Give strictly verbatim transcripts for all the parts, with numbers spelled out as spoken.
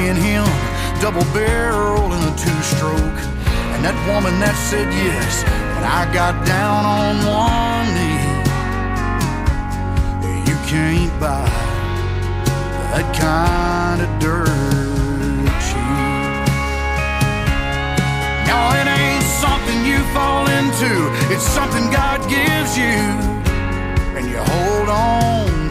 me and him, double barrel in a two-stroke. And that woman that said yes when I got down on one knee. You can't buy that kind of dirt cheap. No, it ain't something you fall into. It's something God gives you and you hold on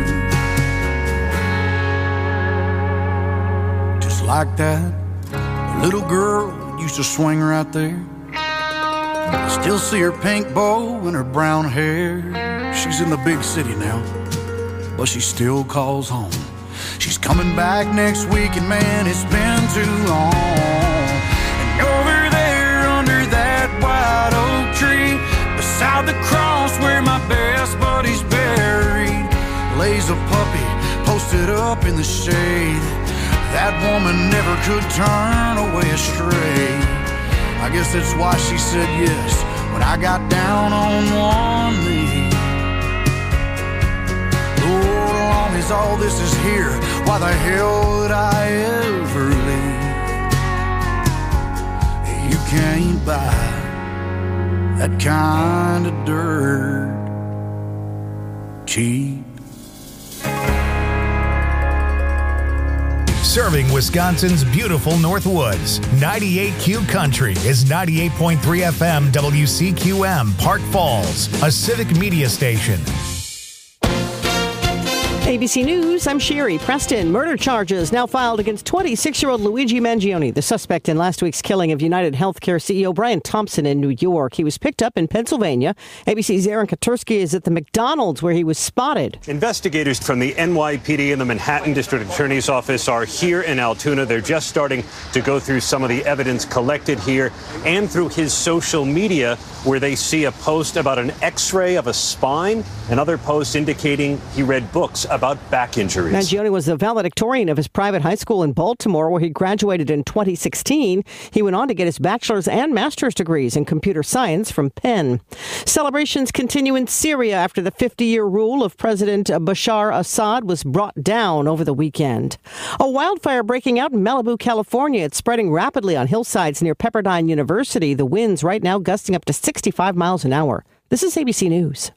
to. Just like that little girl that used to swing right there. I still see her pink bow and her brown hair. She's in the big city now, but she still calls home. She's coming back next week, and man, it's been too long. And over there under that white oak tree, beside the cross where my best buddy's buried, lays a puppy posted up in the shade. That woman never could turn away astray. I guess that's why she said yes when I got down on one knee. Lord, long as all this is here, why the hell would I ever leave? You can't buy that kind of dirt cheap. Serving Wisconsin's beautiful Northwoods, ninety-eight Q Country is ninety-eight point three F M W C Q M, Park Falls, a civic media station. A B C News, I'm Sherry Preston. Murder charges now filed against twenty-six-year-old Luigi Mangione, the suspect in last week's killing of United Healthcare C E O Brian Thompson in New York. He was picked up in Pennsylvania. A B C's Aaron Katursky is at the McDonald's where he was spotted. Investigators from the N Y P D and the Manhattan District Attorney's Office are here in Altoona. They're just starting to go through some of the evidence collected here and through his social media, where they see a post about an x-ray of a spine and other posts indicating he read books about back injuries. Mangione was the valedictorian of his private high school in Baltimore, where he graduated in twenty sixteen. He went on to get his bachelor's and master's degrees in computer science from Penn. Celebrations continue in Syria after the fifty-year rule of President Bashar Assad was brought down over the weekend. A wildfire breaking out in Malibu, California. It's spreading rapidly on hillsides near Pepperdine University. The winds right now gusting up to sixty-five miles an hour. This is A B C News.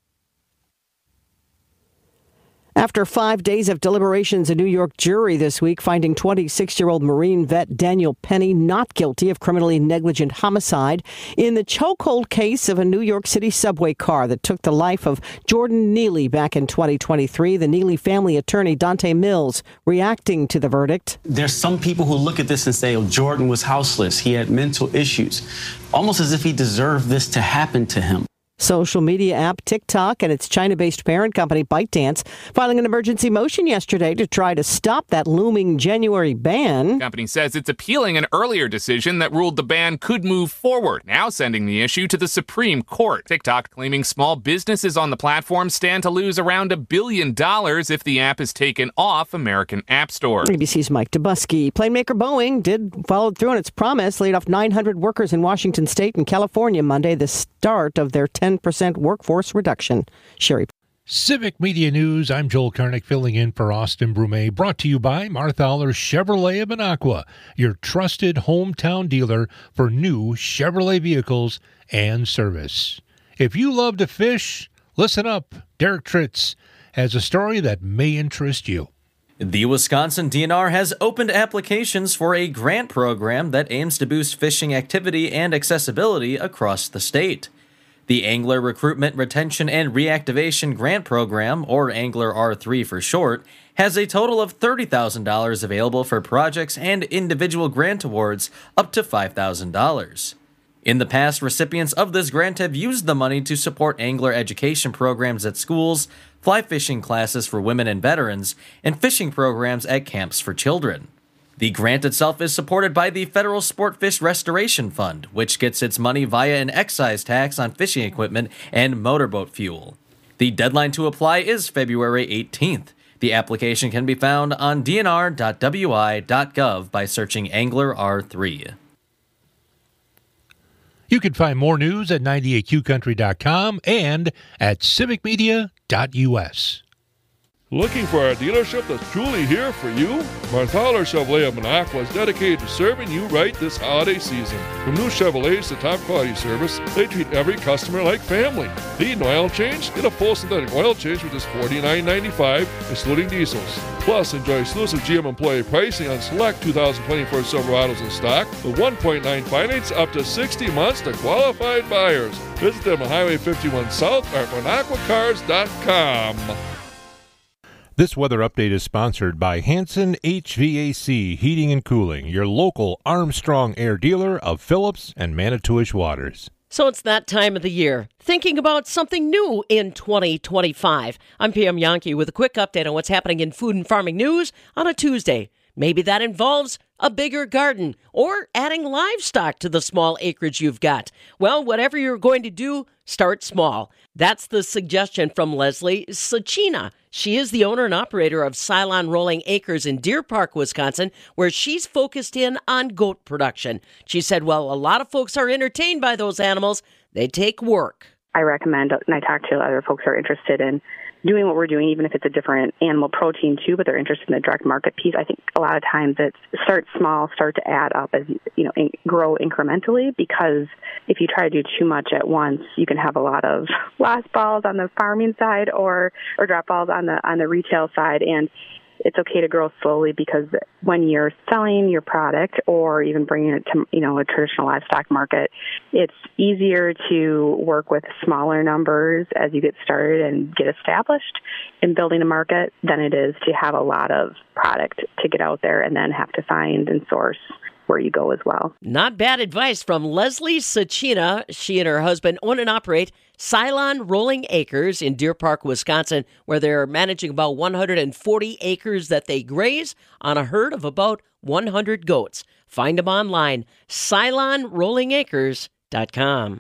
After five days of deliberations, a New York jury this week finding twenty-six-year-old Marine vet Daniel Penny not guilty of criminally negligent homicide in the chokehold case of a New York City subway car that took the life of Jordan Neely back in twenty twenty-three. The Neely family attorney, Dante Mills, reacting to the verdict. There's some people who look at this and say, oh, Jordan was houseless. He had mental issues, almost as if he deserved this to happen to him. Social media app TikTok and its China-based parent company ByteDance filing an emergency motion yesterday to try to stop that looming January ban. The company says it's appealing an earlier decision that ruled the ban could move forward, now sending the issue to the Supreme Court. TikTok claiming small businesses on the platform stand to lose around a billion dollars if the app is taken off American app stores. A B C's Mike Dubusky. Planemaker Boeing did follow through on its promise, laid off nine hundred workers in Washington State and California Monday, the start of their ten percent workforce reduction. Sherry. Civic Media News, I'm Joel Karnick filling in for Austin Brumet, brought to you by Marthaler Chevrolet of Minocqua, your trusted hometown dealer for new Chevrolet vehicles and service. If you love to fish, listen up. Derek Tritz has a story that may interest you. The Wisconsin D N R has opened applications for a grant program that aims to boost fishing activity and accessibility across the state. The Angler Recruitment, Retention, and Reactivation Grant Program, or Angler R three for short, has a total of thirty thousand dollars available for projects and individual grant awards up to five thousand dollars. In the past, recipients of this grant have used the money to support angler education programs at schools, fly fishing classes for women and veterans, and fishing programs at camps for children. The grant itself is supported by the Federal Sportfish Restoration Fund, which gets its money via an excise tax on fishing equipment and motorboat fuel. The deadline to apply is February eighteenth. The application can be found on d n r dot w i dot gov by searching Angler R three. You can find more news at ninety-eight q country dot com and at civic media dot u s. Looking for a dealership that's truly here for you? Marthaler Chevrolet of Minocqua is dedicated to serving you right this holiday season. From new Chevrolets to top quality service, they treat every customer like family. Need an oil change? Get a full synthetic oil change for just forty-nine ninety-five, excluding diesels. Plus, enjoy exclusive G M employee pricing on select two thousand twenty-four Silverados in stock with one point nine finance up to sixty months to qualified buyers. Visit them on Highway fifty-one South or at Minocqua Cars dot com. This weather update is sponsored by Hanson H V A C Heating and Cooling, your local Armstrong Air dealer of Phillips and Manitowish Waters. So it's that time of the year. Thinking about something new in twenty twenty-five. I'm Pam Yankee with a quick update on what's happening in food and farming news on a Tuesday. Maybe that involves a bigger garden or adding livestock to the small acreage you've got. Well, whatever you're going to do, start small. That's the suggestion from Leslie Sacina. She is the owner and operator of Cylon Rolling Acres in Deer Park, Wisconsin, where she's focused in on goat production. She said, well, a lot of folks are entertained by those animals. They take work. I recommend, and I talk to other folks who are interested in doing what we're doing, even if it's a different animal protein too, but they're interested in the direct market piece. I think a lot of times it's start small, start to add up as, you know, in, grow incrementally, because if you try to do too much at once, you can have a lot of lost balls on the farming side or, or drop balls on the, on the retail side. And it's okay to grow slowly, because when you're selling your product or even bringing it to, you know, a traditional livestock market, it's easier to work with smaller numbers as you get started and get established in building a market than it is to have a lot of product to get out there and then have to find and source where you go as well. Not bad advice from Leslie Sacina. She and her husband own and operate Cylon Rolling Acres in Deer Park, Wisconsin, where they're managing about one hundred forty acres that they graze on a herd of about one hundred goats. Find them online, cylon rolling acres dot com.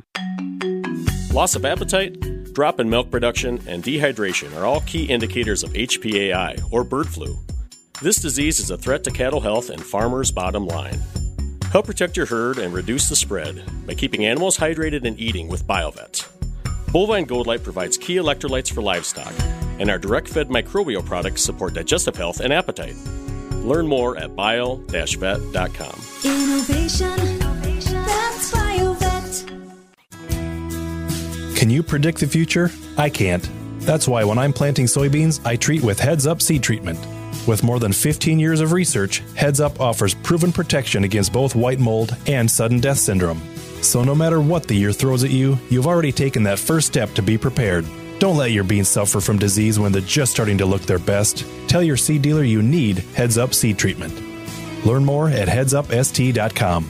Loss of appetite, drop in milk production, and dehydration are all key indicators of H P A I, or bird flu. This disease is a threat to cattle health and farmers' bottom line. Help protect your herd and reduce the spread by keeping animals hydrated and eating with BioVet. Bovine Gold Light provides key electrolytes for livestock, and our direct-fed microbial products support digestive health and appetite. Learn more at bio dash vet dot com. Innovation, that's BioVet. Can you predict the future? I can't. That's why when I'm planting soybeans, I treat with Heads Up Seed Treatment. With more than fifteen years of research, Heads Up offers proven protection against both white mold and sudden death syndrome. So no matter what the year throws at you, you've already taken that first step to be prepared. Don't let your beans suffer from disease when they're just starting to look their best. Tell your seed dealer you need Heads Up Seed Treatment. Learn more at heads up s t dot com.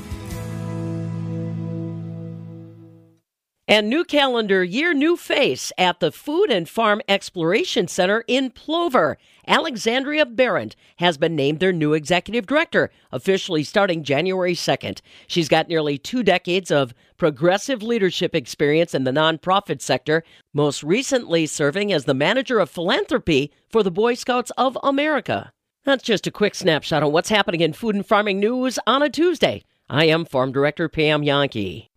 And new calendar year, new face at the Food and Farm Exploration Center in Plover. Alexandria Berendt has been named their new executive director, officially starting January second. She's got nearly two decades of progressive leadership experience in the nonprofit sector, most recently serving as the manager of philanthropy for the Boy Scouts of America. That's just a quick snapshot on what's happening in food and farming news on a Tuesday. I am Farm Director Pam Yankee.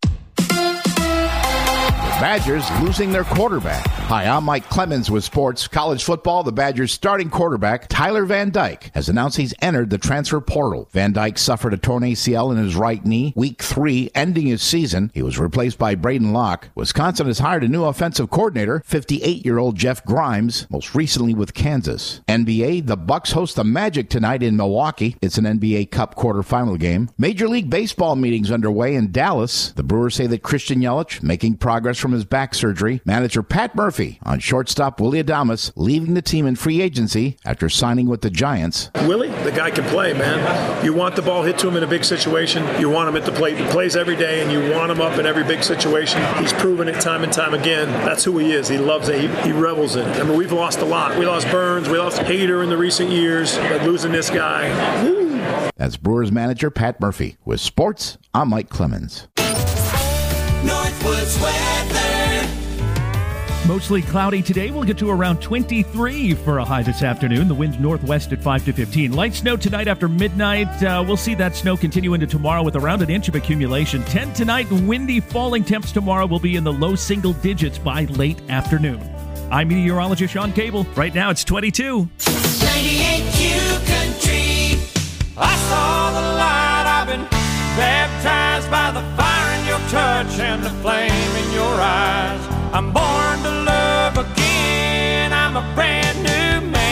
Badgers losing their quarterback. Hi, I'm Mike Clemens with Sports. College football, the Badgers' starting quarterback, Tyler Van Dyke, has announced he's entered the transfer portal. Van Dyke suffered a torn A C L in his right knee, week three, ending his season. He was replaced by Braden Locke. Wisconsin has hired a new offensive coordinator, fifty-eight-year-old Jeff Grimes, most recently with Kansas. N B A, the Bucks host the Magic tonight in Milwaukee. It's an N B A Cup quarterfinal game. Major League Baseball meetings underway in Dallas. The Brewers say that Christian Yelich making progress from his back surgery. Manager Pat Murphy on shortstop Willie Adames leaving the team in free agency after signing with the Giants. Willie, the guy can play, man. You want the ball hit to him in a big situation. You want him at the plate. He plays every day, and you want him up in every big situation. He's proven it time and time again. That's who he is. He loves it. He, he revels in it. I mean, we've lost a lot. We lost Burns. We lost Hader in the recent years. But losing this guy, woo. That's Brewers manager Pat Murphy. With sports, I'm Mike Clemens. Northwoods weather. Mostly cloudy today. We'll get to around twenty-three for a high this afternoon. The wind northwest at five to fifteen. Light snow tonight after midnight. Uh, we'll see that snow continue into tomorrow with around an inch of accumulation. ten tonight. Windy falling temps tomorrow will be in the low single digits by late afternoon. I'm meteorologist Sean Cable. Right now it's twenty-two. ninety-eight Q Country. I saw the light. I've been baptized by the fire in your touch and the flame in your eyes. I'm born to love again. I'm a brand new man.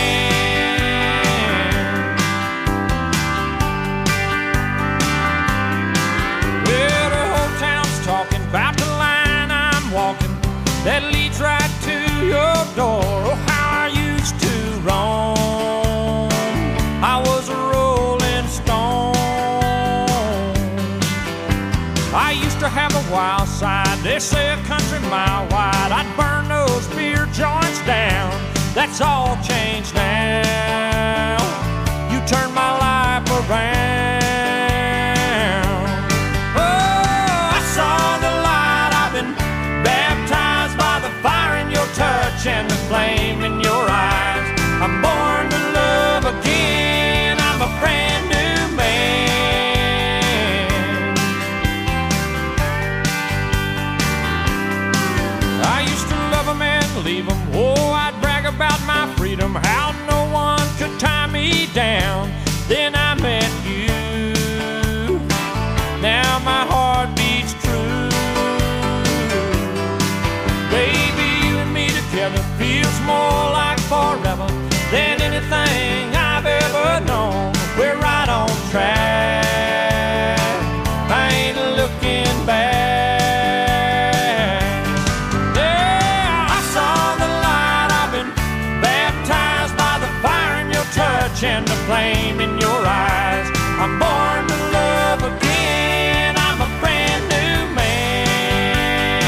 Well, the whole town's talking about the line I'm walking that leads right to your door. Oh, how I used to roam. I was a rolling stone. I used to have a wild side. They say a country mile wide. I'd burn those beer joints down. That's all changed now. You turned my life around. Oh, I saw the light. I've been baptized by the fire in your touch and the flame in your eyes. I'm born to love again. I'm a brand new man. I used to love 'em and leave 'em. Oh, I'd brag about my freedom, how no one could tie me down. Then I met you. Now my heart beats true. Baby, you and me together feels more like forever than anything I've ever known. We're right on track. I ain't looking back. Yeah, I saw the light. I've been baptized by the fire in your touch and the flame in your eyes. I'm born to love again. I'm a brand new man.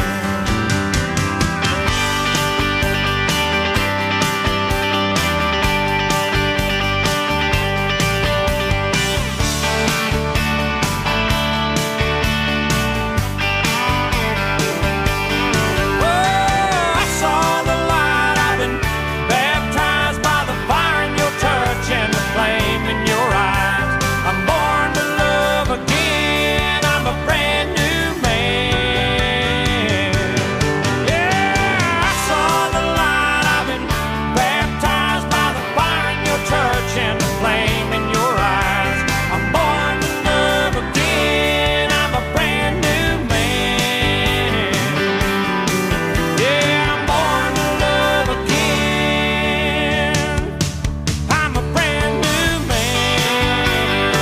Oh, I saw the light. I've been baptized by the fire in your touch and the flame in your eyes. I'm born to love again. I'm a brand new man. Yeah, I saw the light. I've been baptized by the fire in your touch and the flame in your eyes. I'm born to love again. I'm a brand new man. Yeah, I'm born to love again. I'm a brand new man.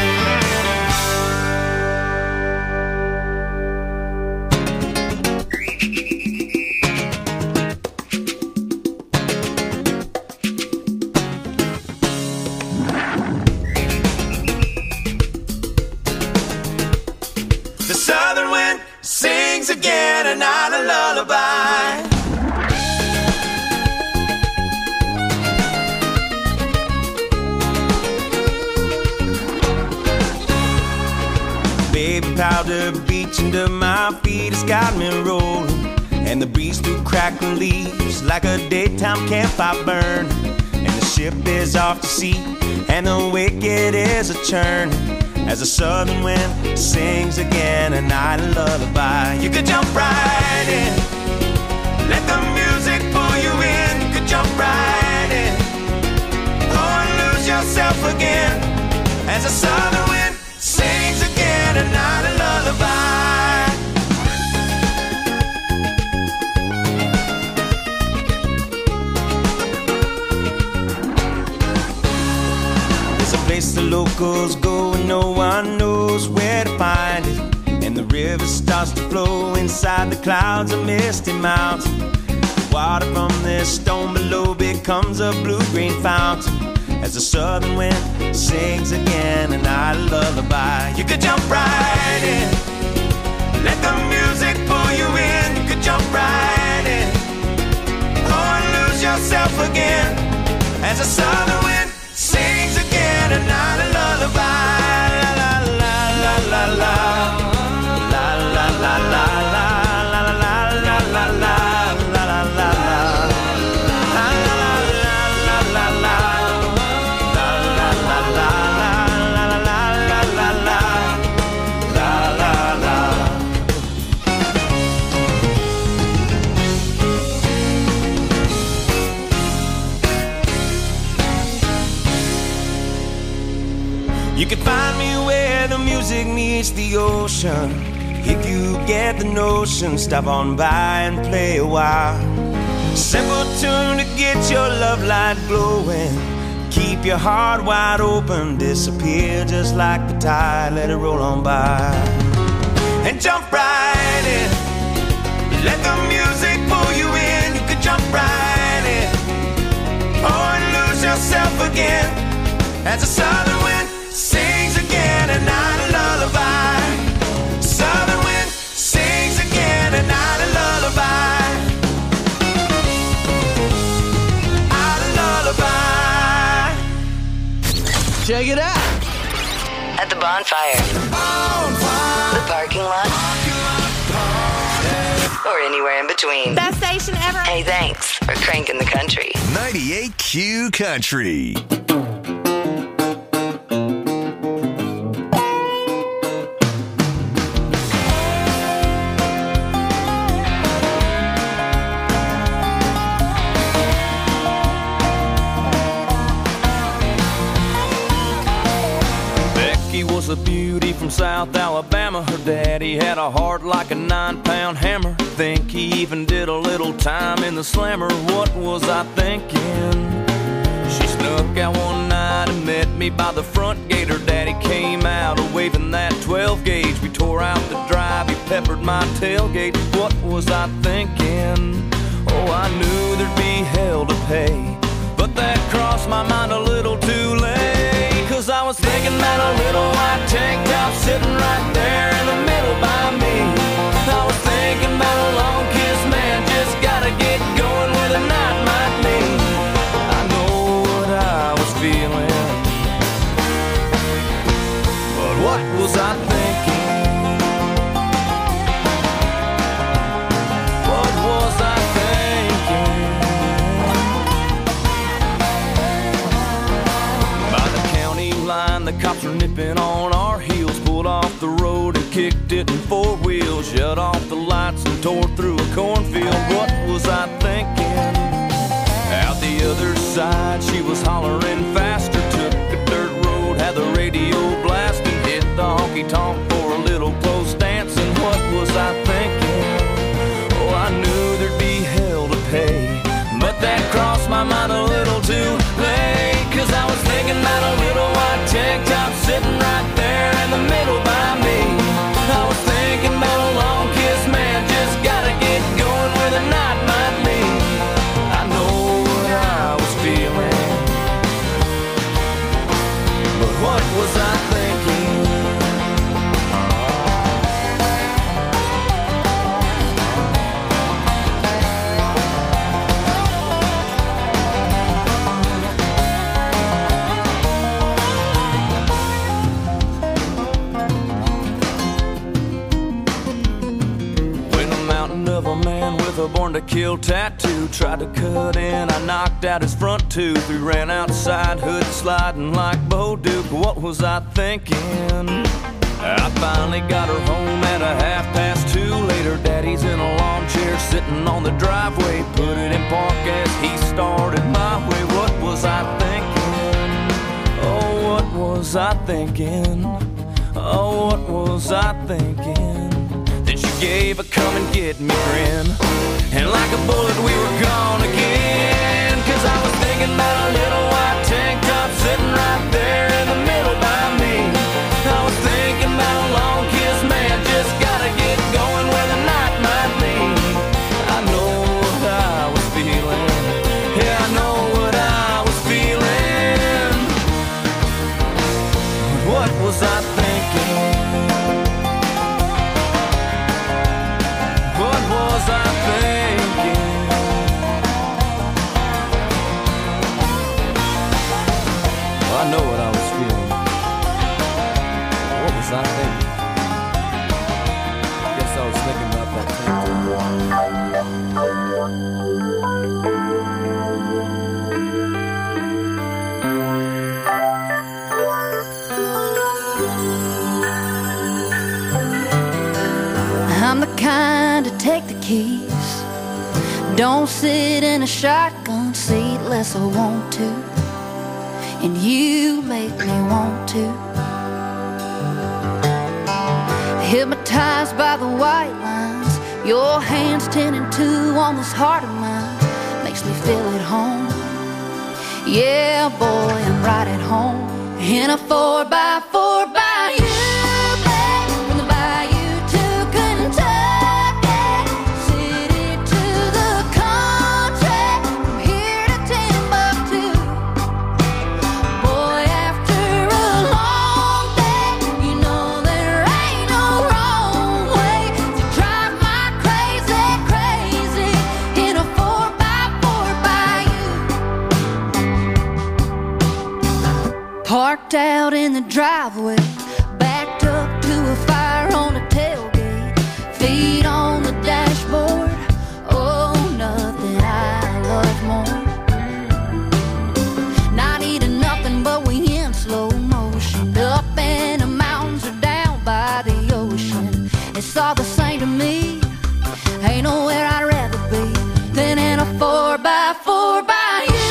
The southern wind sings again a night a lullaby. Baby powder beach under my feet has got me rolling, and the breeze through crackling leaves like a daytime campfire burn. And the ship is off to sea, and the wicked is a churn as the southern wind sings again a night a lullaby. You could jump right in, let the music pull you in. You could jump right in, oh, and lose yourself again as the southern wind sings again a night a lullaby. There's a place the locals go and no one knows where to find it, and the river starts to flow inside the clouds of misty mountain. The water from this stone below becomes a blue-green fountain as the southern wind sings again a night a lullaby. You could jump right in, let the music pull you in. You could jump right in, oh, and lose yourself again as the southern wind sings again a night a lullaby. La la la la la la la la la la la la la la la la la la la. meets the ocean. If you get the notion, stop on by and play a while. Simple tune to get your love light glowing. Keep your heart wide open, disappear just like the tide, let it roll on by. And jump right in, let the music pull you in. You could jump right in, or lose yourself again, as the southern wind sings again, a night of lullaby. Southern wind sings again, a night of lullaby. Night of lullaby. Check it out. At the bonfire, bonfire. the parking lot, or anywhere in between. Best station ever. Hey, thanks for cranking the country. ninety-eight Q Country. A beauty from South Alabama. Her daddy had a heart like a nine-pound hammer. Think he even did a little time in the slammer. What was I thinking? She snuck out one night and met me by the front gate. Her daddy came out a waving that twelve gauge. We tore out the drive, he peppered my tailgate. What was I thinking? Oh, I knew there'd be hell to pay, but that crossed my mind a little too late. Cause I was thinking about a little white tank top sitting right there in the middle by me. I was thinking about a long kiss, man, just gotta get going where the night might lead. I know what I was feeling, but what was I thinking? What was I thinking? By the county line, the cops were nipping on our heels. Pulled off the road and kicked it in four wheels. Shut off the lights and tore through a cornfield. What was I thinking? Out the other side, she was hollering faster. Took a dirt road, had the radio blasting. Hit the honky-tonk for a little close dancing. What was I thinking? Oh, I knew there'd be hell to pay, but that crossed my mind a little too late. Cause I was thinking about a little white tank top sitting right there in the middle by me. I was thinking about a long kiss, man, just gotta get going where the night might lead. I know what I was feeling, but what was I thinking? A born to kill tattoo tried to cut in, I knocked out his front tooth. We ran outside, hood sliding like Bo Duke. What was I thinking? I finally got her home at a half past two. Later, daddy's in a lawn chair sitting on the driveway. Put it in park as he started my way. What was I thinking? Oh, what was I thinking? Oh, what was I thinking? Then she gave a come and get me grin, and like a bullet we were gone again. Cause I was thinking about a little white tank top sitting right there in the middle by me. I was thinking about a long kiss, man, just gotta get going where the night might lead. I know what I was feeling, yeah, I know what I was feeling. What was I thinking? What was I thinking? Well, I know what I was feeling. What was I thinking? I guess I was thinking about that I'm the kind to take the keys, don't sit in a shotgun seat unless I want to, and you make me want to. Hypnotized by the white lines, your hands ten and two on this heart of mine makes me feel at home. Yeah, boy, I'm right at home in a four by four by you, babe, from the bayou to Kentucky, city to the country, from here to Timbuktu. Boy, after a long day, you know there ain't no wrong way to drive my crazy, crazy in a four by four by you. Parked out in the driveway, backed up to a fire on the tailgate, feet on the dashboard. Oh, nothing I love more. Not eating nothing, but we in slow motion, up in the mountains or down by the ocean. It's all the same to me. Ain't nowhere I'd rather be than in a four by four by you.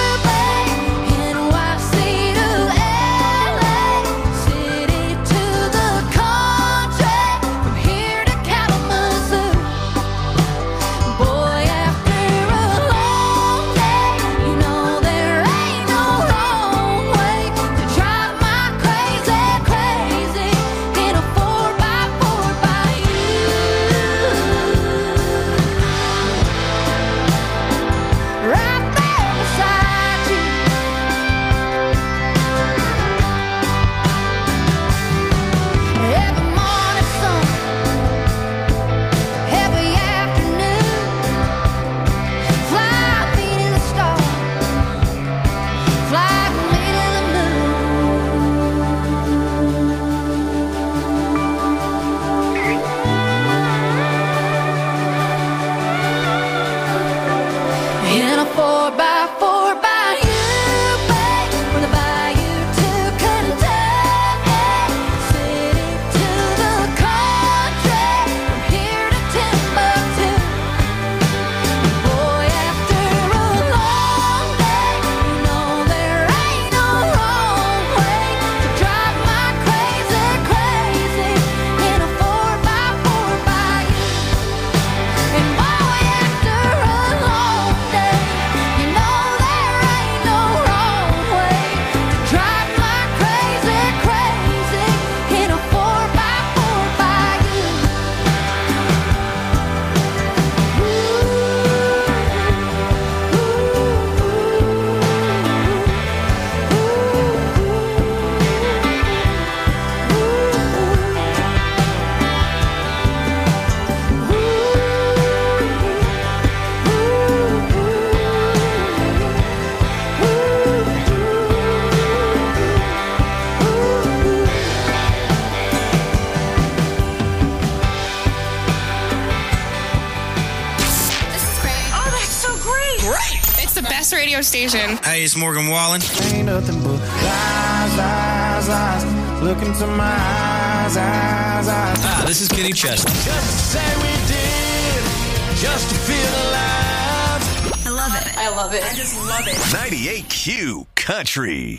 Station. Hey, it's Morgan Wallen. Ain't nothing but lies, lies, lies. Look into my eyes, eyes, eyes. Ah, this is Kenny Chesney. Just to say we did, just to feel alive. I love it. I love it. I just love it. ninety-eight Q Country.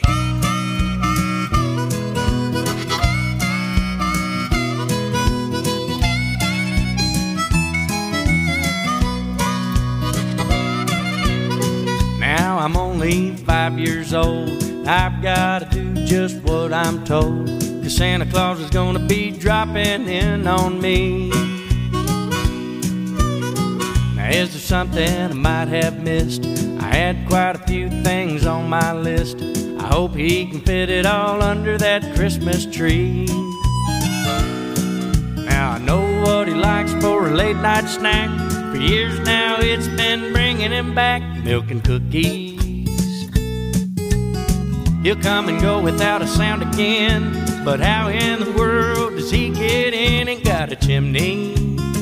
Now I'm only five years old. I've got to do just what I'm told, 'cause Santa Claus is gonna be dropping in on me. Now is there something I might have missed? I had quite a few things on my list. I hope he can fit it all under that Christmas tree. Now I know what he likes for a late night snack. For years now it's been bringing him back milk and cookies. He'll come and go without a sound again, but how in the world does he get in and got a chimney?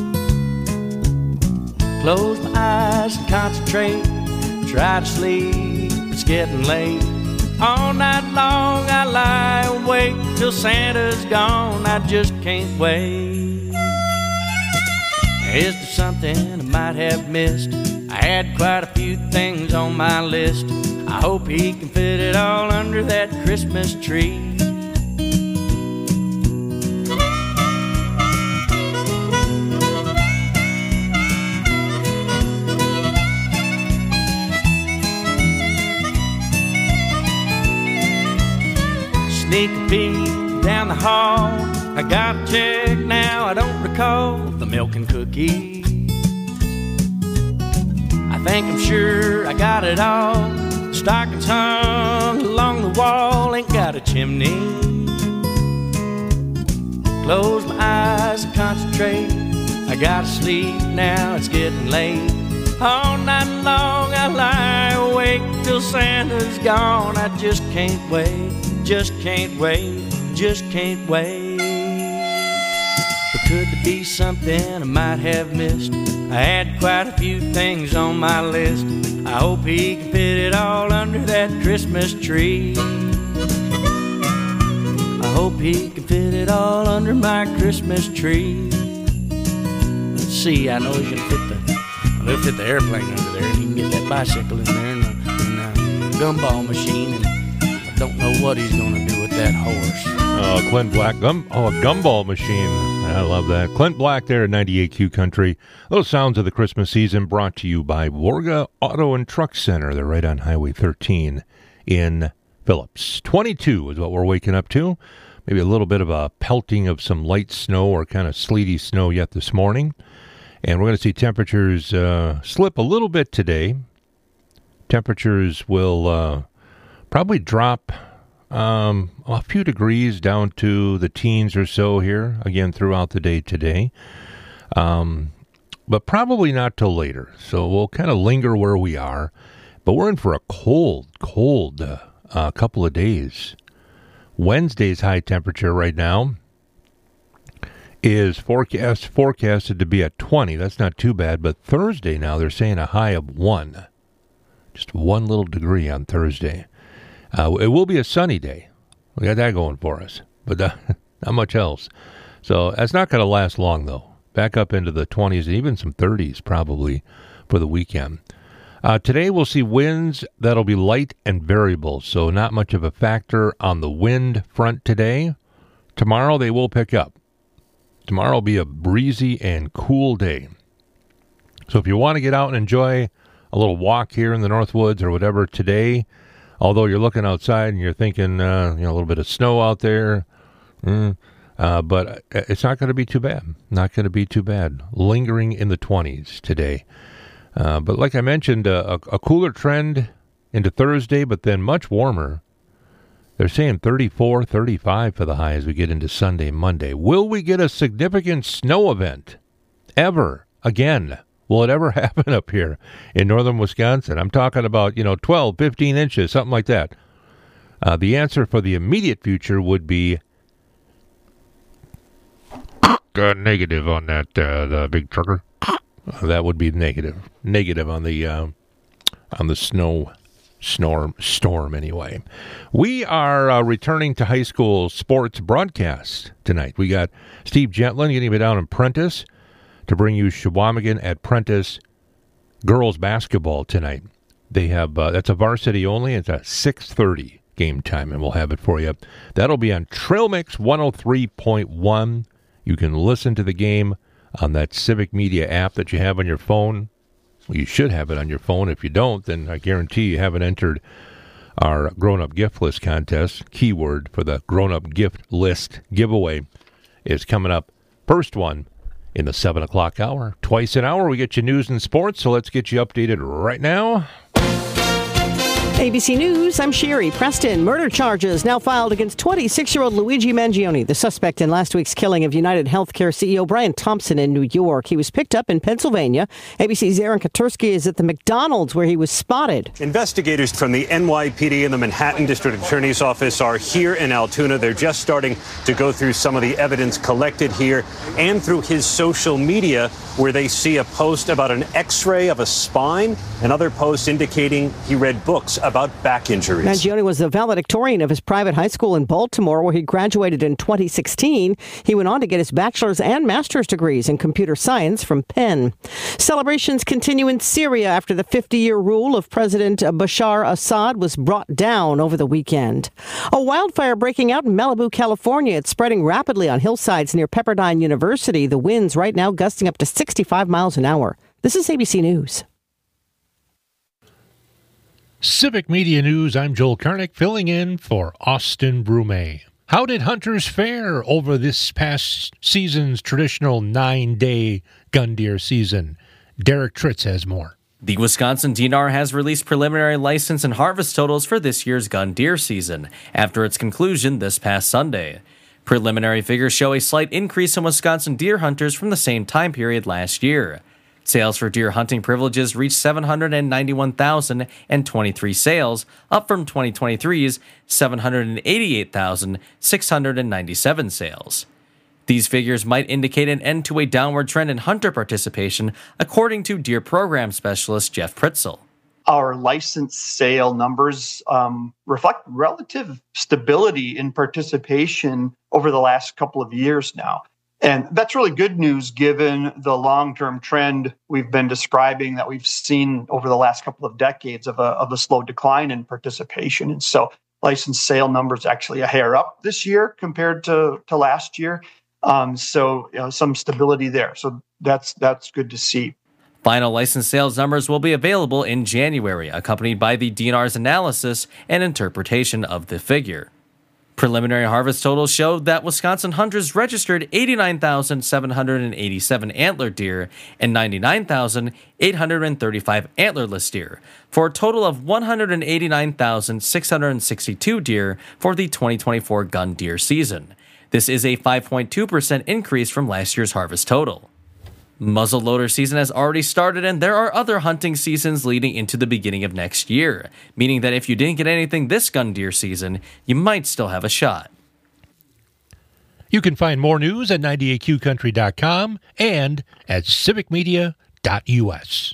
Close my eyes and concentrate, try to sleep, it's getting late. All night long I lie awake till Santa's gone, I just can't wait. Is there something I might have missed? I had quite a few things on my list. I hope he can fit it all under that Christmas tree. recipe down the hall. I got a check now, I don't recall the milk and cookies. I think I'm sure I got it all. Stockings hung along the wall, ain't got a chimney. Close my eyes and concentrate. I gotta sleep now, it's getting late. All night long I lie awake till Santa's gone. I just can't wait, just can't wait, just can't wait. But could there be something I might have missed? I had quite a few things on my list. I hope he can fit it all under that Christmas tree. I hope he can fit it all under my Christmas tree. Let's see, I know he's gonna fit the, he'll fit the airplane under there, and he can get that bicycle in there, and the, and the gumball machine, and I don't know what he's gonna do with that horse. Oh, Clint Black, gum, oh, a gumball machine. I love that. Clint Black there at ninety-eight Q Country. Those sounds of the Christmas season brought to you by Warga Auto and Truck Center. They're right on Highway thirteen in Phillips. twenty-two is what we're waking up to. Maybe a little bit of a pelting of some light snow or kind of sleety snow yet this morning. And we're going to see temperatures uh, slip a little bit today. Temperatures will uh, probably drop Um, a few degrees down to the teens or so here, again, throughout the day today. Um, but probably not till later. So we'll kind of linger where we are. But we're in for a cold, cold uh, uh, couple of days. Wednesday's high temperature right now is forecast forecasted to be at twenty. That's not too bad. But Thursday now, they're saying a high of one. Just one little degree on Thursday. Uh, it will be a sunny day. We got that going for us, but uh, not much else. So that's not going to last long, though. Back up into the twenties and even some thirties probably for the weekend. Uh, today we'll see winds that'll be light and variable, so not much of a factor on the wind front today. Tomorrow they will pick up. Tomorrow will be a breezy and cool day. So if you want to get out and enjoy a little walk here in the Northwoods or whatever today, although you're looking outside and you're thinking, uh, you know, a little bit of snow out there, mm, uh, but it's not going to be too bad. Not going to be too bad. Lingering in the twenties today. Uh, but like I mentioned, uh, a, a cooler trend into Thursday, but then much warmer. They're saying thirty-four, thirty-five for the high as we get into Sunday, Monday. Will we get a significant snow event ever again? Will it ever happen up here in northern Wisconsin? I'm talking about, you know, twelve, fifteen inches, something like that. Uh, the answer for the immediate future would be uh, negative on that, uh, the big trucker. Uh, that would be negative. Negative on the uh, on the snow storm, storm anyway. We are uh, returning to high school sports broadcast tonight. We got Steve Gentlin getting me down in Prentice to bring you Shawamigan at Prentice girls basketball tonight. They have uh, that's a varsity only. It's a six thirty game time, and we'll have it for you. That'll be on Trail Mix one oh three point one. You can listen to the game on that Civic Media app that you have on your phone. Well, you should have it on your phone. If you don't, then I guarantee you haven't entered our grown-up gift list contest. Keyword for the grown-up gift list giveaway is coming up. First one in the seven o'clock hour. Twice an hour, we get you news and sports, so let's get you updated right now. A B C News, I'm Sherry Preston. Murder charges now filed against twenty-six-year-old Luigi Mangione, the suspect in last week's killing of United Healthcare C E O Brian Thompson in New York. He was picked up in Pennsylvania. A B C's Aaron Katursky is at the McDonald's where he was spotted. Investigators from the N Y P D and the Manhattan District Attorney's Office are here in Altoona. They're just starting to go through some of the evidence collected here and through his social media, where they see a post about an x-ray of a spine and other posts indicating he read books about back injuries. Mangione was the valedictorian of his private high school in Baltimore, where he graduated in twenty sixteen. He went on to get his bachelor's and master's degrees in computer science from Penn. Celebrations continue in Syria after the fifty-year rule of President Bashar Assad was brought down over the weekend. A wildfire breaking out in Malibu, California. It's spreading rapidly on hillsides near Pepperdine University. The winds right now gusting up to sixty-five miles an hour. This is A B C News. Civic Media News, I'm Joel Karnick, filling in for Austin Brume. How did hunters fare over this past season's traditional nine-day gun deer season? Derek Tritz has more. The Wisconsin D N R has released preliminary license and harvest totals for this year's gun deer season after its conclusion this past Sunday. Preliminary figures show a slight increase in Wisconsin deer hunters from the same time period last year. Sales for deer hunting privileges reached seven hundred ninety-one thousand twenty-three sales, up from twenty twenty-three's seven hundred eighty-eight thousand six hundred ninety-seven sales. These figures might indicate an end to a downward trend in hunter participation, according to deer program specialist Jeff Pritzel. Our license sale numbers um, reflect relative stability in participation over the last couple of years now. And that's really good news given the long-term trend we've been describing that we've seen over the last couple of decades of a, of a slow decline in participation. And so license sale numbers actually a hair up this year compared to, to last year. Um, so you know, some stability there. So that's that's good to see. Final license sales numbers will be available in January, accompanied by the D N R's analysis and interpretation of the figure. Preliminary harvest totals showed that Wisconsin hunters registered eighty-nine thousand seven hundred eighty-seven antlered deer and ninety-nine thousand eight hundred thirty-five antlerless deer, for a total of one hundred eighty-nine thousand six hundred sixty-two deer for the twenty twenty-four gun deer season. This is a five point two percent increase from last year's harvest total. Muzzleloader season has already started, and there are other hunting seasons leading into the beginning of next year, meaning that if you didn't get anything this gun deer season, you might still have a shot. You can find more news at ninety-eight Q country dot com and at civic media dot U S.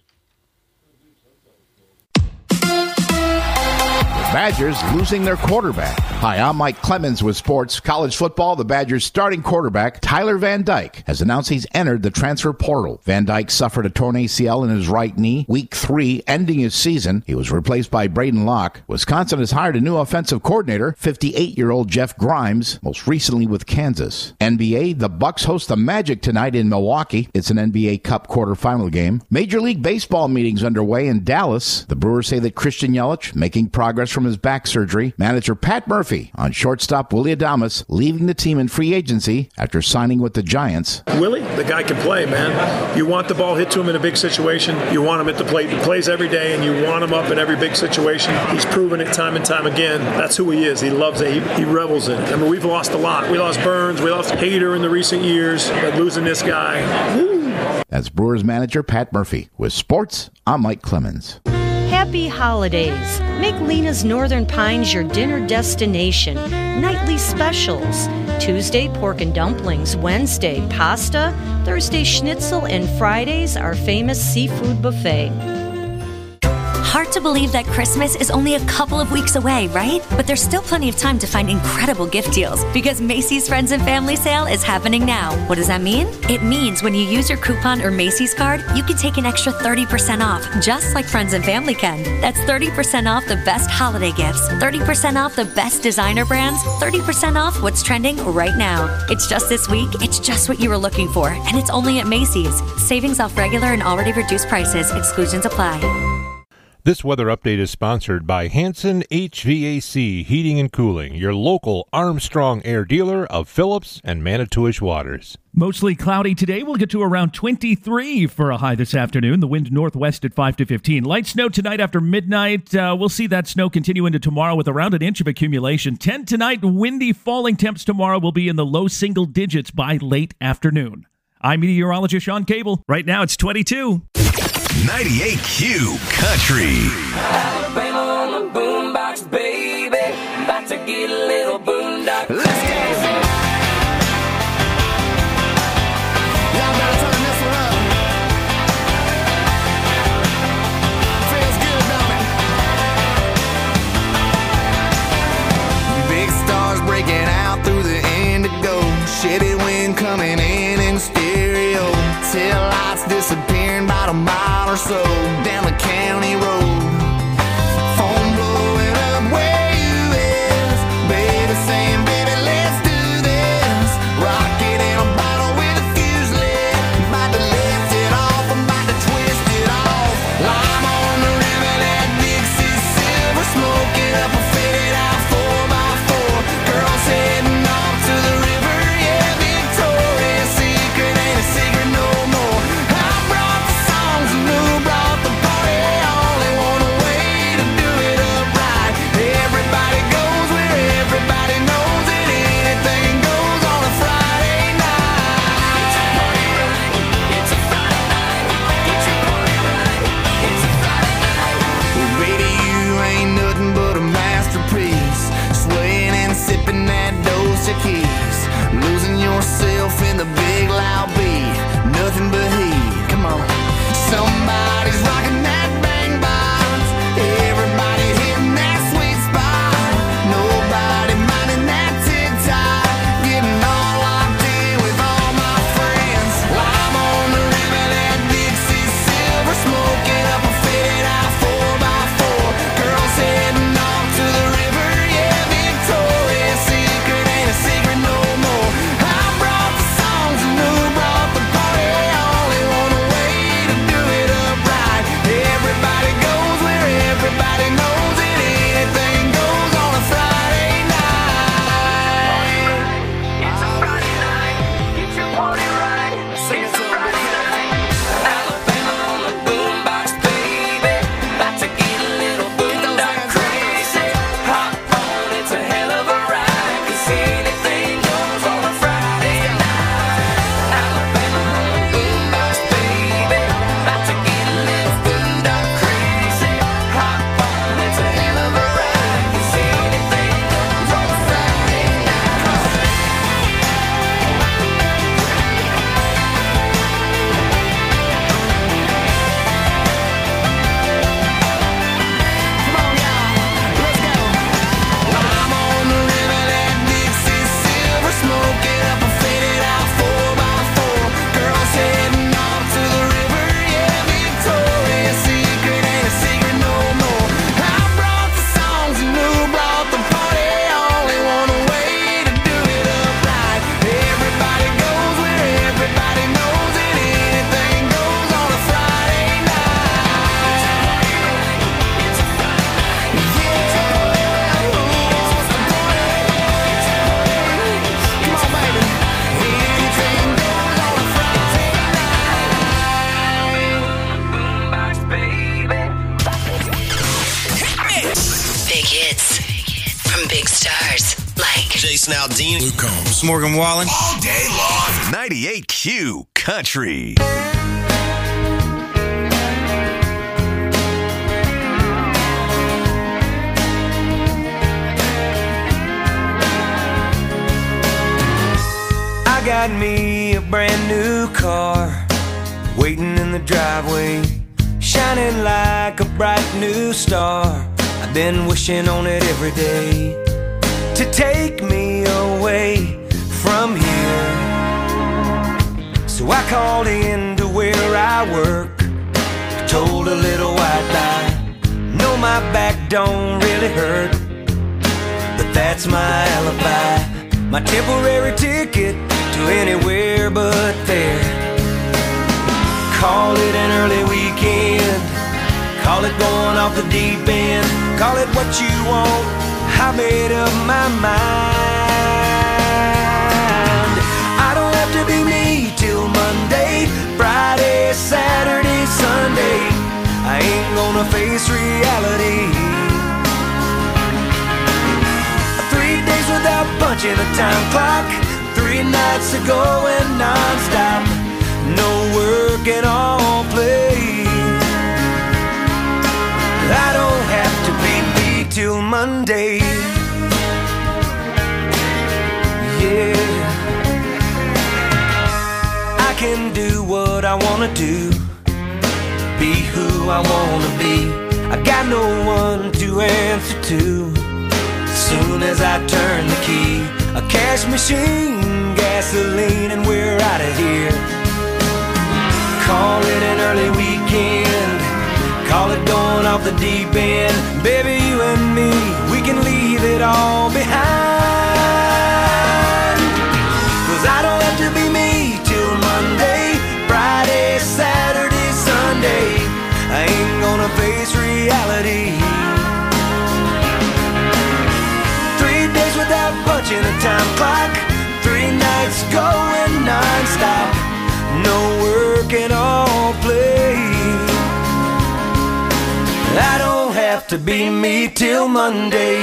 Badgers losing their quarterback. Hi, I'm Mike Clemens with Sports College Football. The Badgers' starting quarterback, Tyler Van Dyke, has announced he's entered the transfer portal. Van Dyke suffered a torn A C L in his right knee, week three, ending his season. He was replaced by Braden Locke. Wisconsin has hired a new offensive coordinator, fifty-eight-year-old Jeff Grimes, most recently with Kansas. N B A, the Bucks host the Magic tonight in Milwaukee. It's an N B A Cup quarterfinal game. Major League Baseball meetings underway in Dallas. The Brewers say that Christian Yelich making progress from his back surgery. Manager Pat Murphy on shortstop Willie Adames leaving the team in free agency after signing with the Giants. Willie, the guy can play, man. You want the ball hit to him in a big situation. You want him at the plate. He plays every day, and you want him up in every big situation. He's proven it time and time again. That's who he is. He loves it. He, he revels in it. I mean, we've lost a lot. We lost Burns. We lost Hader in the recent years. But losing this guy, woo. That's Brewers manager Pat Murphy. With sports, I'm Mike Clemens. Happy holidays. Make Lena's Northern Pines your dinner destination. Nightly specials. Tuesday, pork and dumplings. Wednesday, pasta. Thursday, schnitzel. And Fridays, our famous seafood buffet. Hard to believe that Christmas is only a couple of weeks away, right? But there's still plenty of time to find incredible gift deals because Macy's Friends and Family Sale is happening now. What does that mean? It means when you use your coupon or Macy's card, you can take an extra thirty percent off, just like Friends and Family can. That's thirty percent off the best holiday gifts, thirty percent off the best designer brands, thirty percent off what's trending right now. It's just this week, it's just what you were looking for, and it's only at Macy's. Savings off regular and already reduced prices. Exclusions apply. This weather update is sponsored by Hanson H V A C Heating and Cooling, your local Armstrong Air dealer of Phillips and Manitowish Waters. Mostly cloudy today. We'll get to around twenty-three for a high this afternoon. The wind northwest at five to fifteen. Light snow tonight after midnight. Uh, we'll see that snow continue into tomorrow with around an inch of accumulation. ten tonight. Windy falling temps tomorrow will be in the low single digits by late afternoon. I'm meteorologist Sean Cable. Right now it's twenty-two. ninety-eight Q Country. Alabama on the boombox, baby. About to get a little boondock. Let's go. Y'all better turn this one up. Feels good, don't it? Big stars breaking out through the indigo. Shitty wind coming in in stereo. Tail lights disappearing about a mile or so down the county road. Phone blowing up where you is. Baby saying, baby, let's do this. Rocket in a bottle with a fuse lit. About to lift it off, I'm about to twist it off. Lime on the river, that Dixie silver. Smoking up a faded out four by four. Girls heading Luke Combs. Morgan Wallen. All day long. ninety-eight Q Country. I got me a brand new car waiting in the driveway, shining like a bright new star. I've been wishing on it every day to take me away from here. So I called in to where I work, told a little white lie. No, my back don't really hurt, but that's my alibi, my temporary ticket to anywhere but there. Call it an early weekend, call it going off the deep end, call it what you want, I made up my mind. I don't have to be me till Monday, Friday, Saturday, Sunday. I ain't gonna face reality. Three days without punching a time clock, three nights of going non-stop, no work and all play. I don't have to be me till Monday. Yeah, I can do what I wanna do, be who I wanna be. I got no one to answer to. Soon as I turn the key, a cash machine, gasoline, and we're out of here. Call it an early weekend, call it going off the deep end. Baby, you and me, we can leave it all behind. Cause I don't have to be me till Monday, Friday, Saturday, Sunday. I ain't gonna face reality. Three days without punching a time clock, three nights going non-stop, no work and all play. I don't have to be me till Monday.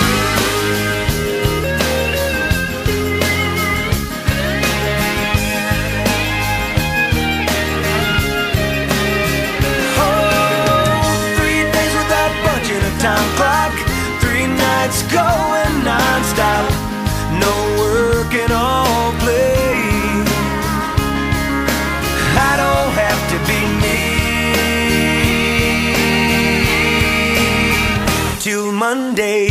Time clock, three nights going non-stop, no work and all play. I don't have to be me till Monday.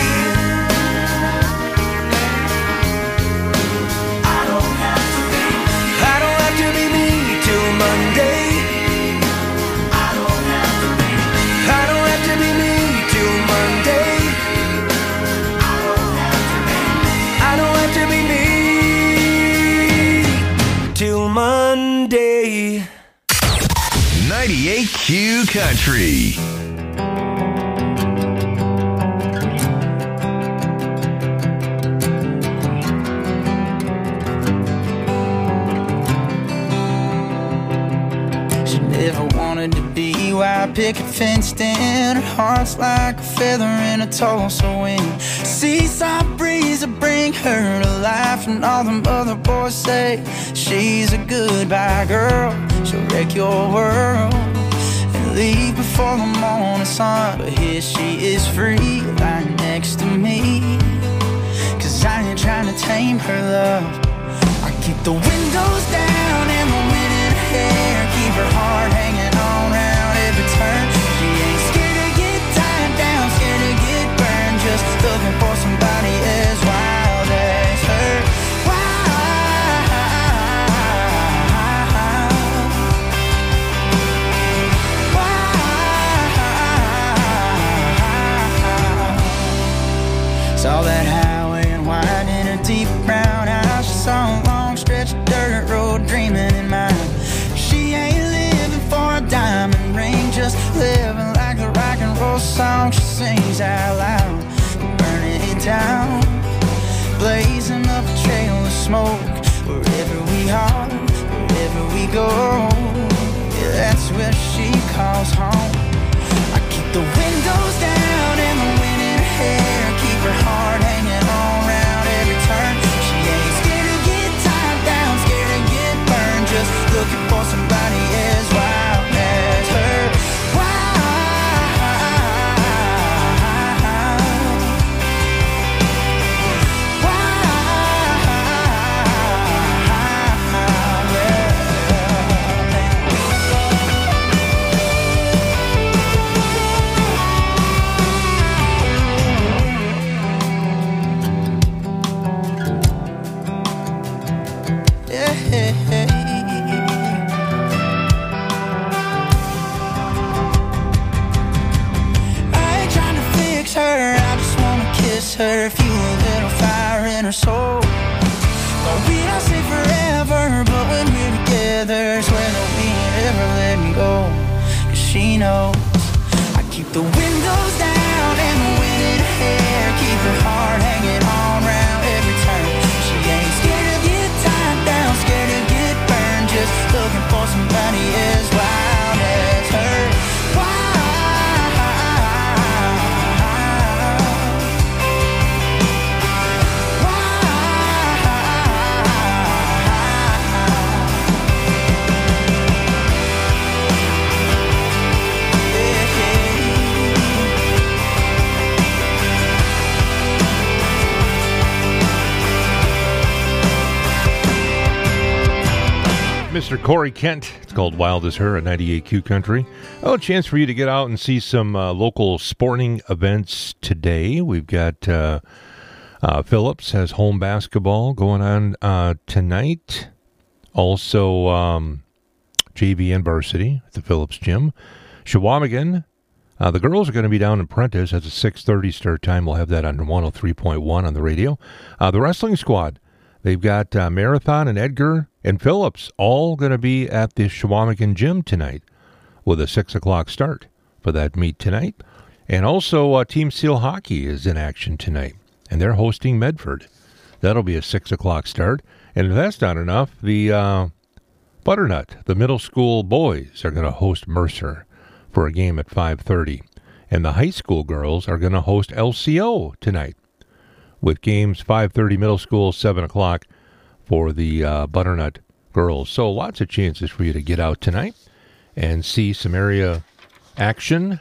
I don't have to be, I don't have to be me till Monday. I don't have to be, I don't have to be me till Monday. I don't have to be, I don't have to be me till Monday. ninety-eight Q Country. She never wanted to be wild picket fenced in. Her heart's like a feather in a Tulsa wind. Seaside breeze will bring her to life, and all them other boys say she's a goodbye girl. She'll wreck your world and leave before the morning sun. But here she is free, lying next to me. Cause I ain't trying to tame her love. I keep the windows down and the wind in her hair, keep her heart hanging on round every turn. She ain't scared to get tied down, scared to get burned, just looking for somebody as wild as her. Saw that highway and wide in a deep brown house. She saw a long stretch of dirt road dreaming in mind. She ain't living for a diamond ring, just living like the rock and roll song she sings out loud. Burning it down, blazing up a trail of smoke. Wherever we are, wherever we go, yeah, that's where she calls home. I keep the windows down and the wind in her hair, keep her heart hanging on round every turn. She ain't lets her fuel a little fire in her soul. No, we don't say forever, but when we're together, swear that we ain't ever letting go. Cause she knows I keep the windows down and the wind in her hair, keep her heart hanging on round every turn. She ain't scared to get tied down, scared to get burned, just looking for somebody as wild as her. Wild. Mister Corey Kent. It's called Wild as Her at ninety-eight Q Country. Oh, a chance for you to get out and see some uh, local sporting events today. We've got uh, uh, Phillips has home basketball going on uh, tonight. Also, um, J V and varsity at the Phillips Gym. Shawamigan, uh, the girls are going to be down in Prentice. That's a six thirty start time. We'll have that on one oh three point one on the radio. Uh, the wrestling squad, they've got uh, Marathon and Edgar and Phillips all going to be at the Shawamigan Gym tonight with a six o'clock start for that meet tonight. And also uh, Team Seal Hockey is in action tonight, and they're hosting Medford. That'll be a six o'clock start. And if that's not enough, the uh, Butternut, the middle school boys, are going to host Mercer for a game at five thirty. And the high school girls are going to host L C O tonight with games five thirty middle school, seven o'clock for the uh, Butternut girls. So lots of chances for you to get out tonight and see some area action.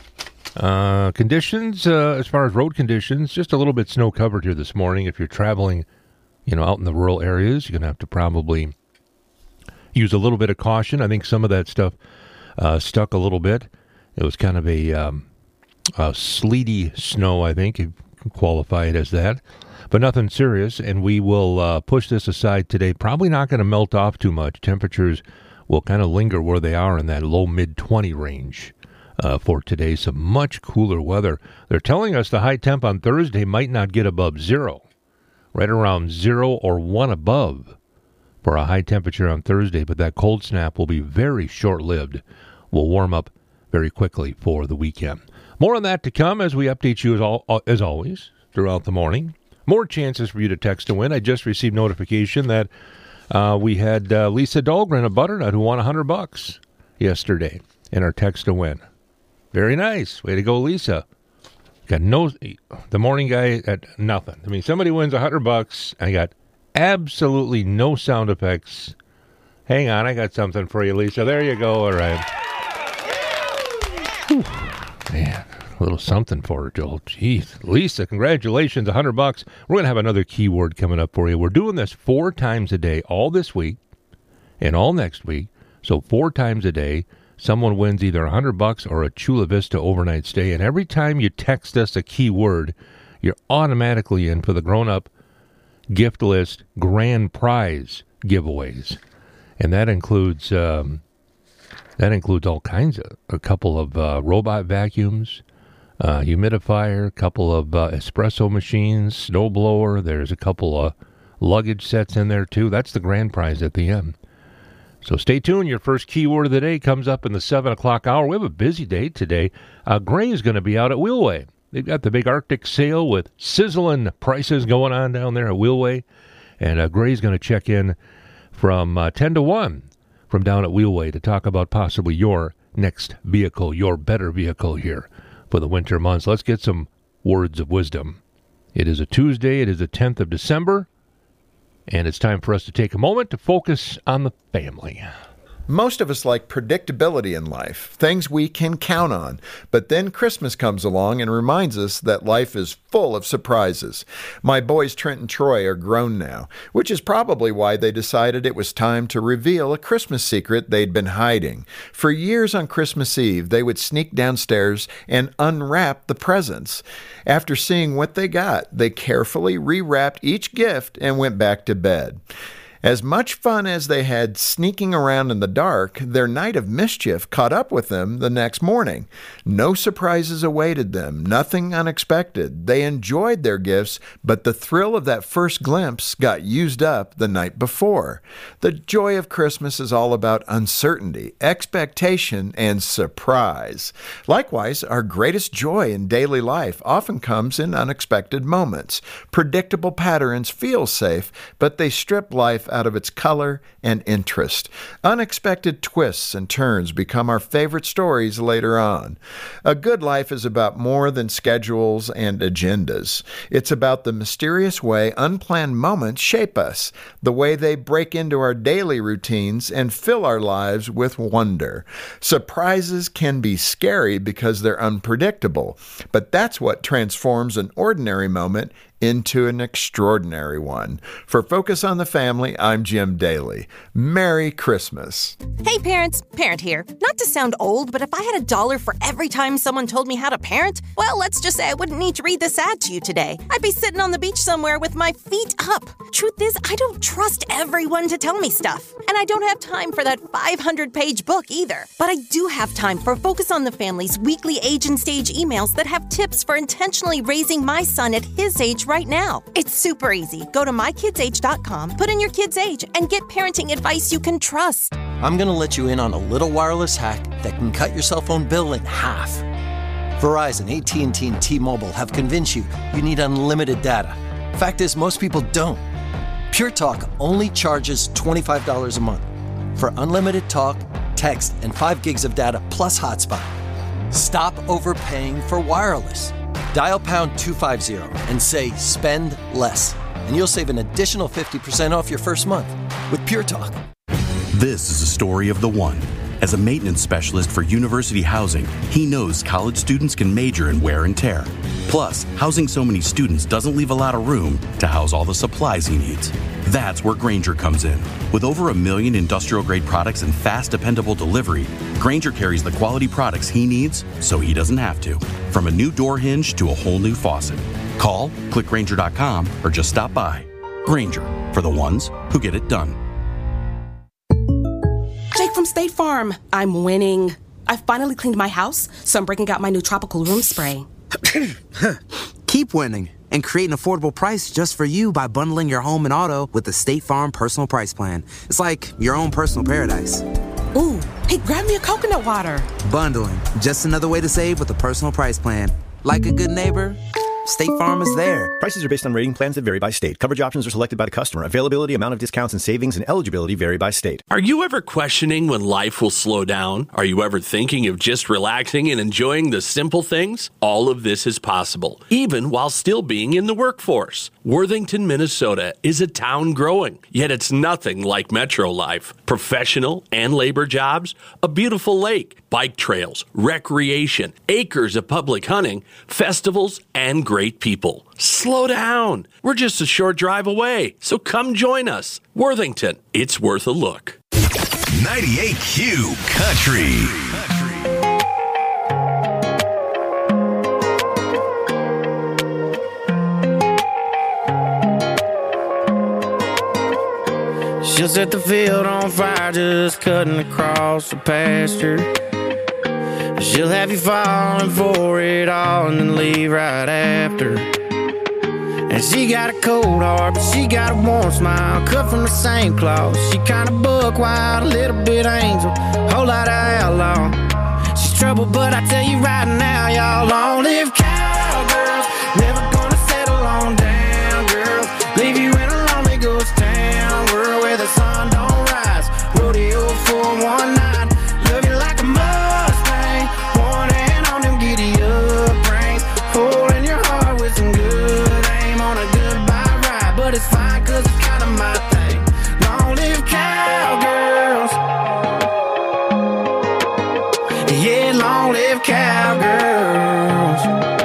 Uh, conditions, uh, as far as road conditions, just a little bit snow covered here this morning. If you're traveling, you know, out in the rural areas, you're going to have to probably use a little bit of caution. I think some of that stuff uh, stuck a little bit. It was kind of a, um, a sleety snow, I think, you can qualify it as that. But nothing serious, and we will uh, push this aside today. Probably not going to melt off too much. Temperatures will kind of linger where they are in that low mid twenty range uh, for today. Some much cooler weather. They're telling us the high temp on Thursday might not get above zero. Right around zero or one above for a high temperature on Thursday. But that cold snap will be very short-lived. Will warm up very quickly for the weekend. More on that to come as we update you as, all, as always throughout the morning. More chances for you to text to win. I just received notification that uh, we had uh, Lisa Dahlgren of Butternut who won one hundred bucks yesterday in our text to win. Very nice. Way to go, Lisa. Got no, the morning guy at nothing. I mean, somebody wins one hundred bucks, and I got absolutely no sound effects. Hang on, I got something for you, Lisa. There you go. All right. Whew. Man. A little something for her, Joel. Jeez. Lisa, congratulations, one hundred bucks. We're going to have another keyword coming up for you. We're doing this four times a day, all this week and all next week. So four times a day, someone wins either one hundred bucks or a Chula Vista overnight stay. And every time you text us a keyword, you're automatically in for the grown-up gift list grand prize giveaways. And that includes um, that includes all kinds of, a couple of uh, robot vacuums, Uh, humidifier, a couple of uh, espresso machines, snow blower. There's a couple of luggage sets in there, too. That's the grand prize at the end. So stay tuned. Your first keyword of the day comes up in the seven o'clock hour. We have a busy day today. Uh, Gray is going to be out at Wheelway. They've got the big Arctic sale with sizzling prices going on down there at Wheelway. And uh, Gray's going to check in from uh, ten to one from down at Wheelway to talk about possibly your next vehicle, your better vehicle here for the winter months. Let's get some words of wisdom. It is a Tuesday. It is the tenth of December. And it's time for us to take a moment to focus on the family. Most of us like predictability in life, things we can count on. But then Christmas comes along and reminds us that life is full of surprises. My boys Trent and Troy are grown now, which is probably why they decided it was time to reveal a Christmas secret they'd been hiding. For years on Christmas Eve, they would sneak downstairs and unwrap the presents. After seeing what they got, they carefully rewrapped each gift and went back to bed. As much fun as they had sneaking around in the dark, their night of mischief caught up with them the next morning. No surprises awaited them, nothing unexpected. They enjoyed their gifts, but the thrill of that first glimpse got used up the night before. The joy of Christmas is all about uncertainty, expectation, and surprise. Likewise, our greatest joy in daily life often comes in unexpected moments. Predictable patterns feel safe, but they strip life out of its color and interest. Unexpected twists and turns become our favorite stories later on. A good life is about more than schedules and agendas. It's about the mysterious way unplanned moments shape us, the way they break into our daily routines and fill our lives with wonder. Surprises can be scary because they're unpredictable, but that's what transforms an ordinary moment into an extraordinary one. For Focus on the Family, I'm Jim Daly. Merry Christmas. Hey parents, Parent here. Not to sound old, but if I had a dollar for every time someone told me how to parent, well, let's just say I wouldn't need to read this ad to you today. I'd be sitting on the beach somewhere with my feet up. Truth is, I don't trust everyone to tell me stuff. And I don't have time for that five hundred page book either. But I do have time for Focus on the Family's weekly age and stage emails that have tips for intentionally raising my son at his age right now. It's super easy. Go to my kids age dot com, put in your kid's age, and get parenting advice you can trust. I'm going to let you in on a little wireless hack that can cut your cell phone bill in half. Verizon, A T and T, and T-Mobile have convinced you you need unlimited data. Fact is, most people don't. Pure Talk only charges twenty-five dollars a month for unlimited talk, text, and five gigs of data plus hotspot. Stop overpaying for wireless. Dial pound two fifty and say spend less, and you'll save an additional fifty percent off your first month with Pure Talk. This is a story of the one. As a maintenance specialist for University Housing, he knows college students can major in wear and tear. Plus, housing so many students doesn't leave a lot of room to house all the supplies he needs. That's where Grainger comes in. With over a million industrial-grade products and fast, dependable delivery, Grainger carries the quality products he needs so he doesn't have to. From a new door hinge to a whole new faucet. Call, click Grainger dot com, or just stop by. Grainger, for the ones who get it done. Jake from State Farm. I'm winning. I finally cleaned my house, so I'm breaking out my new tropical room spray. Keep winning and create an affordable price just for you by bundling your home and auto with the State Farm Personal Price Plan. It's like your own personal paradise. Ooh, hey, grab me a coconut water. Bundling, just another way to save with a personal price plan. Like a good neighbor, State Farm is there. Prices are based on rating plans that vary by state. Coverage options are selected by the customer. Availability, amount of discounts and savings, and eligibility vary by state. Are you ever questioning when life will slow down? Are you ever thinking of just relaxing and enjoying the simple things? All of this is possible, even while still being in the workforce. Worthington, Minnesota is a town growing, yet it's nothing like metro life. Professional and labor jobs, a beautiful lake, bike trails, recreation, acres of public hunting, festivals, and great people. Slow down. We're just a short drive away, so come join us. Worthington, it's worth a look. ninety-eight Q Country. She'll set the field on fire just cutting across the pasture. She'll have you falling for it all and then leave right after. And she got a cold heart, but she got a warm smile, cut from the same cloth. She kinda buck wild, a little bit angel, whole lot of outlaw. She's trouble, but I tell you right now, y'all, long live cowgirls. Never gonna settle on down, girls. Leave you in a lonely ghost town, world where the sun don't rise. Rodeo four one nine, love you like a Mustang, one hand on them giddy up reins, holding your heart with some good aim on a goodbye ride. But it's fine, cause it's kinda my thing. Long live cowgirls. Yeah, long live cowgirls.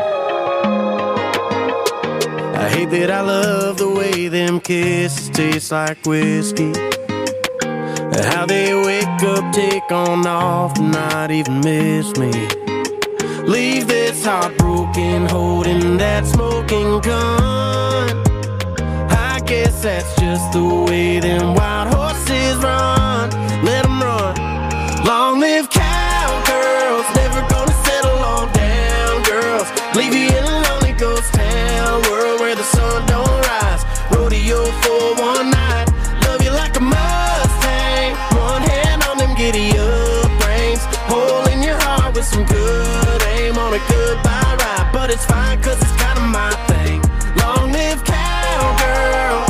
I hate that I love the way them kisses taste like whiskey. How they wake up, take on off, and not even miss me. Leave this heart broken, holding that smoking gun. I guess that's just the way them wild horses run. Let them run. Long live cowgirls, never gonna settle on down girls. Leave you in a lonely ghost town, world where the sun don't rise. Rodeo for one night, love you like a Mustang. One hand on them giddy up reins, hole in your heart with some good aim on a goodbye ride. But it's fine cause it's kinda my thing. Long live cowgirls.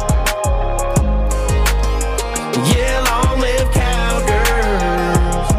Yeah, long live cowgirls.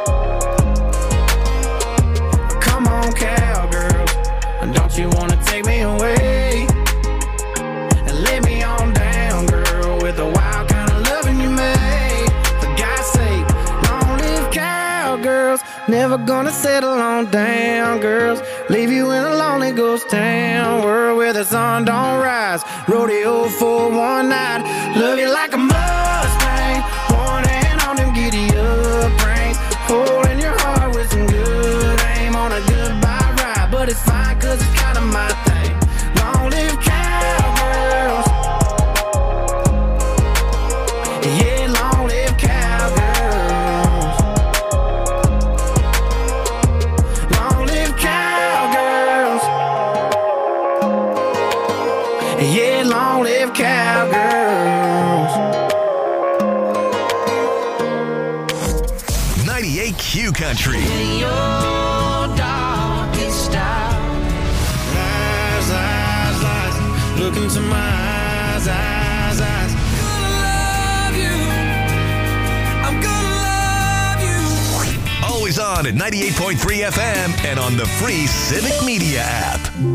Come on, cowgirls. Don't you wanna take me away and lay me on down, girl, with the wild kind of loving you made? For God's sake, long live cowgirls. Never gonna settle on down, girls. Leave you in a lonely ghost town, world where the sun don't rise. Rodeo for one night, love you like a Mustang. One hand on them giddy up reins, holding your heart with some good aim on a goodbye ride. But it's fine cause it's kinda my thing. Long live cowgirls. Yeah, long live cowgirls. Long live cowgirls. Yeah, long live cowgirls. ninety-eight Q Country. Your darkest hour. Lies, lies, lies. Look into my eyes, eyes, eyes. Gonna love you. I'm gonna love you. Always on at ninety-eight point three F M and on the free Civic Media app.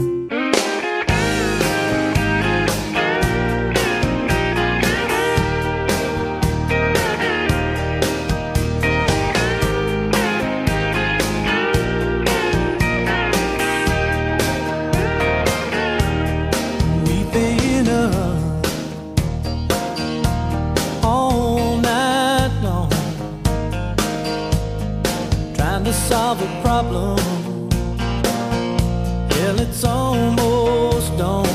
We've been up all night long, trying to solve a problem. Hell, it's almost dawn.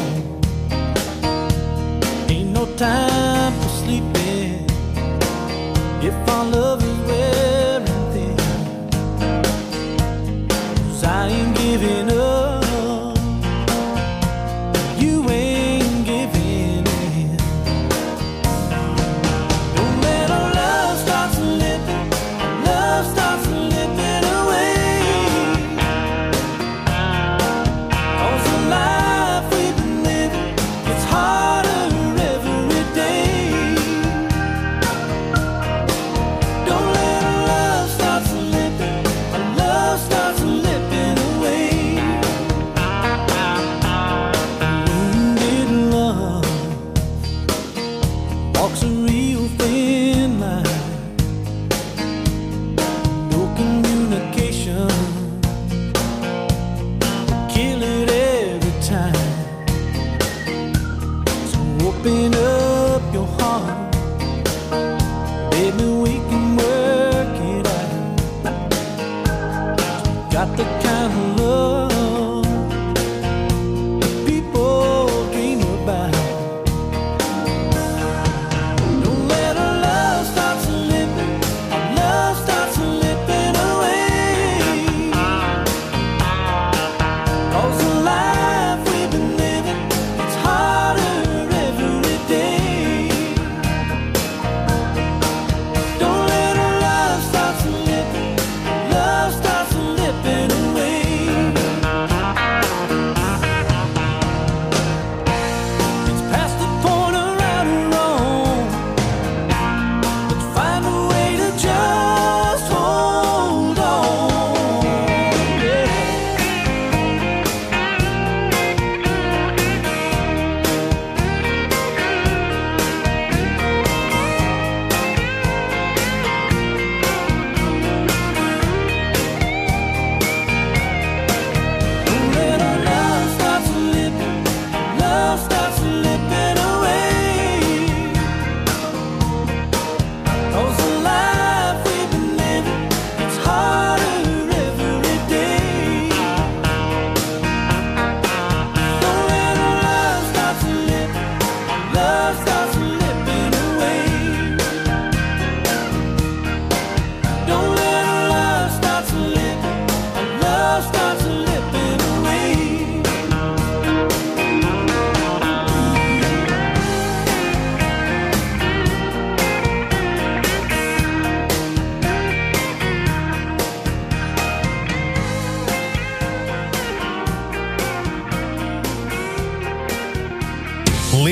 Ain't no time for sleeping if our love is wearing thin. 'Cause I ain't giving up. You ain't giving in. Don't let our love start slipping, love starts slipping away.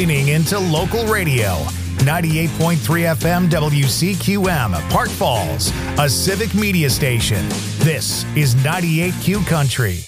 tuning into local radio. ninety-eight point three F M W C Q M, Park Falls, a civic media station. This is ninety-eight Q Country.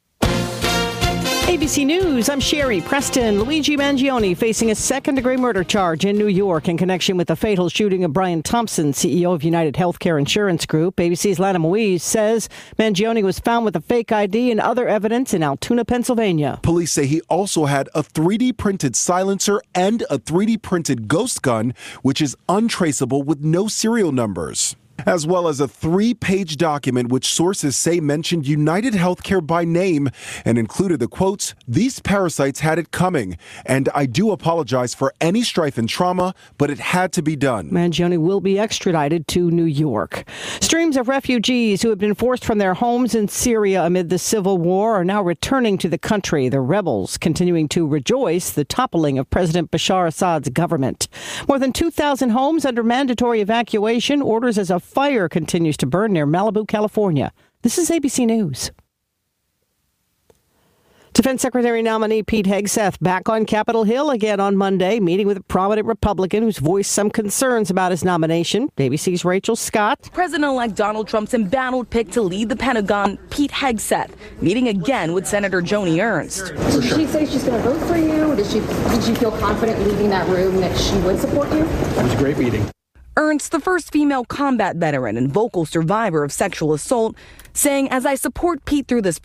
A B C News, I'm Sherry Preston. Luigi Mangione facing a second-degree murder charge in New York in connection with the fatal shooting of Brian Thompson, C E O of United Healthcare Insurance Group. A B C's Lana Moise says Mangione was found with a fake I D and other evidence in Altoona, Pennsylvania. Police say he also had a three D printed silencer and a three D printed ghost gun, which is untraceable with no serial numbers, as well as a three-page document which sources say mentioned United Healthcare by name and included the quotes, "These parasites had it coming, and I do apologize for any strife and trauma, but it had to be done." Mangione will be extradited to New York. Streams of refugees who have been forced from their homes in Syria amid the civil war are now returning to the country, the rebels continuing to rejoice the toppling of President Bashar Assad's government. More than two thousand homes under mandatory evacuation orders as a fire continues to burn near Malibu, California. This is A B C News. Defense Secretary nominee Pete Hegseth back on Capitol Hill again on Monday, meeting with a prominent Republican who's voiced some concerns about his nomination. A B C's Rachel Scott. President-elect Donald Trump's embattled pick to lead the Pentagon, Pete Hegseth, meeting again with Senator Joni Ernst. Did she say she's going to vote for you? Did she, did she feel confident leaving that room that she would support you? It was a great meeting. Ernst, the first female combat veteran and vocal survivor of sexual assault, saying, "As I support Pete through this